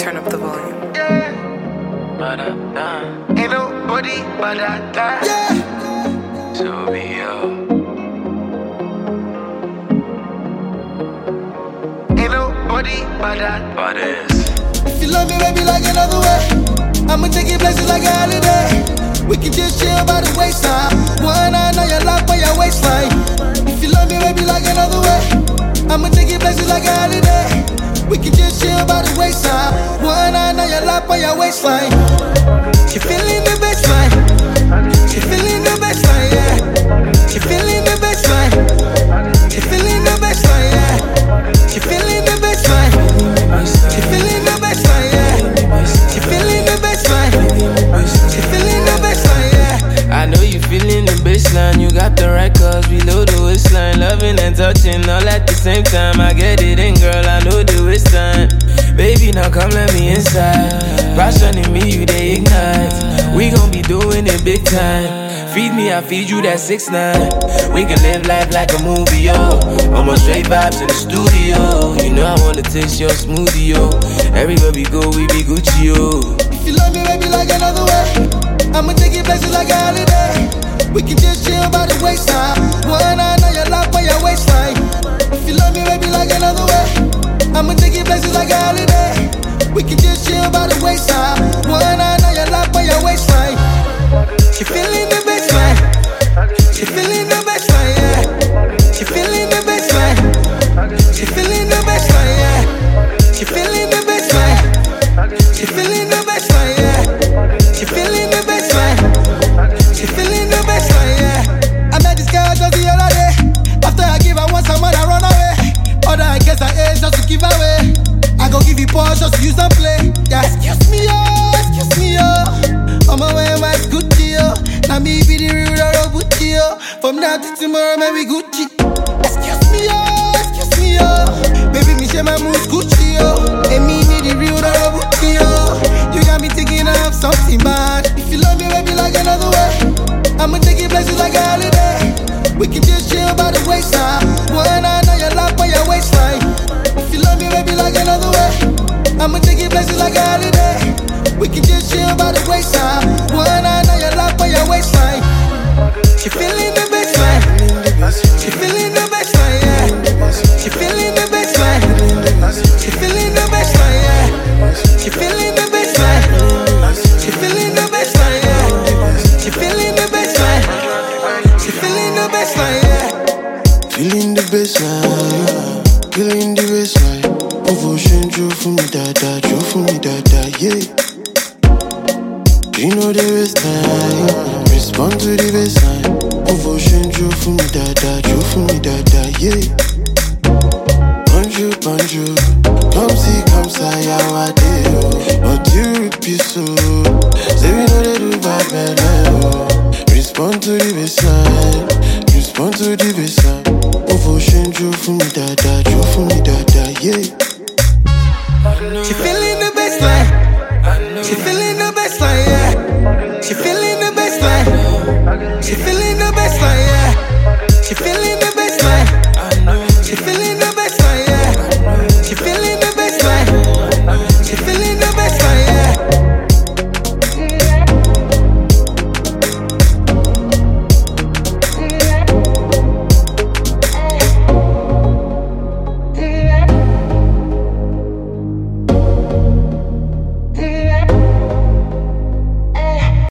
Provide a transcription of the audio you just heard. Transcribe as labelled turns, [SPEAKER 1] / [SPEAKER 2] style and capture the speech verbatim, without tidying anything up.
[SPEAKER 1] turn up the volume.
[SPEAKER 2] Yeah. Ain't nobody but that time. Yeah.
[SPEAKER 3] So be yo.
[SPEAKER 2] Ain't nobody but that.
[SPEAKER 3] But it's
[SPEAKER 4] If you love me, baby, like another way, I'ma take you places like a holiday. We can just chill by the wayside. One eye on your lap on your waistline. If you love me, baby, like another way, I'ma take you places like a holiday. We can just chill by the wayside. One eye on your lap on your waistline. She feeling the baseline. She feeling the baseline, yeah. She feeling the baseline. She feeling the baseline, yeah. She feeling the baseline. She feeling the baseline, yeah. She feeling the baseline. She feeling the baseline, yeah.
[SPEAKER 5] I know you feeling the baseline. You got the right cause below the waistline. Loving and touching all at the same time. I get it in, girl, I know the waste time. Baby, now come let me inside. Passion in me, you they ignite. We gon' be doing it big time. Feed me, I feed you that six nine. We can live life like a movie, yo. Almost straight vibes in the studio. You know I wanna taste your smoothie, yo. Everywhere we go, we be Gucci, yo.
[SPEAKER 4] If you love me, baby, like another way, I'ma take you places like a holiday. We can just chill by the wayside. One eye on your lap on your waistline. If you love me, baby, like another way, I'ma take you places like a holiday. We can just chill by the wayside. One eye on your lap on your waistline. She feeling the baseline. She feeling the baseline, yeah. She feeling the baseline. She feeling the baseline, yeah. She feeling the baseline. She feeling the baseline, yeah. She feeling the baseline. She feeling the baseline, yeah. I met this girl just the other day. After I give her one, some other run away. Other I guess I age just to give away. I go give you pause just to use and play. Yeah, excuse me, oh, excuse me, oh. On my way, my Gucci, oh. Now me be the real Gucci, oh. From now to tomorrow, man, we Gucci. Excuse me, oh, excuse me, oh. Baby, me share my moves Gucci, oh. And me need the real Gucci, oh. You got me thinking of something bad. If you love me, baby, like another way, I'ma take you places like a holiday. We can just chill by the wayside. One eye on your lap on your waistline. If you love me, baby, like another way, I'ma take you places like a holiday. We can just chill by the wayside. One eye on your lap on your waistline. She feeling the baseline. She feeling the baseline, yeah. She feeling the baseline. She feeling the baseline, yeah. She feeling the baseline. She feeling the baseline, yeah. She feeling the baseline. She feeling the baseline, yeah.
[SPEAKER 6] Feeling the baseline, feeling the baseline. Motion drew for me, dada, drew for me, dada, yeah. You know the baseline, respond to the baseline. Motion drew for me, dada, drew for me, dada, yeah.